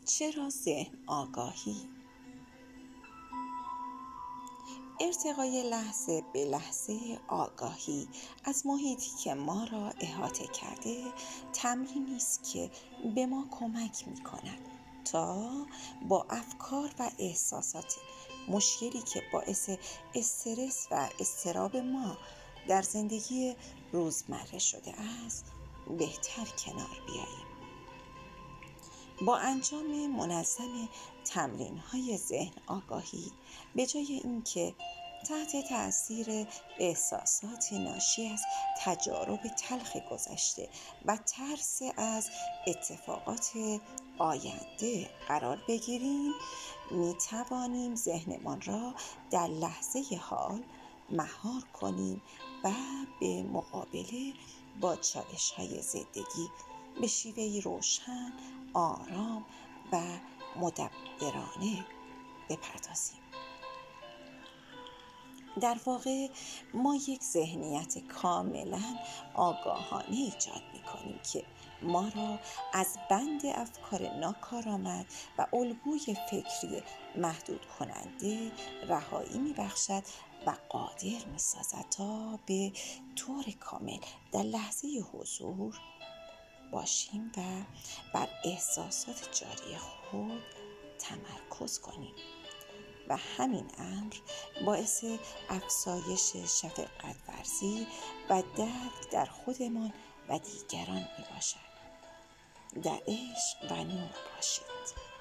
چرا ذهن آگاهی؟ ارتقای لحظه به لحظه آگاهی از محیطی که ما را احاطه کرده تمرینی است که به ما کمک می‌کند تا با افکار و احساسات مشکلی که باعث استرس و اضطراب ما در زندگی روزمره شده است بهتر کنار بیاییم. با انجام منظم تمرین‌های ذهن آگاهی به جای اینکه تحت تأثیر احساسات ناشی از تجارب تلخ گذشته و ترس از اتفاقات آینده قرار بگیریم، می توانیم ذهنمان را در لحظه حال مهار کنیم و به مقابله با چالش‌های زندگی به شیوهی روشن، آرام و مدبرانه بپردازیم. در واقع ما یک ذهنیت کاملا آگاهانه ایجاد می‌کنیم که ما را از بند افکار ناکارآمد و الگوی فکری محدود کننده رهایی می‌بخشد و قادر می‌سازد تا به طور کامل در لحظه حضور باشیم و بر احساسات جاری خود تمرکز کنیم و همین امر باعث افزایش شفقت ورزی و درک در خودمان و دیگران می باشد. در عشق و نور باشید.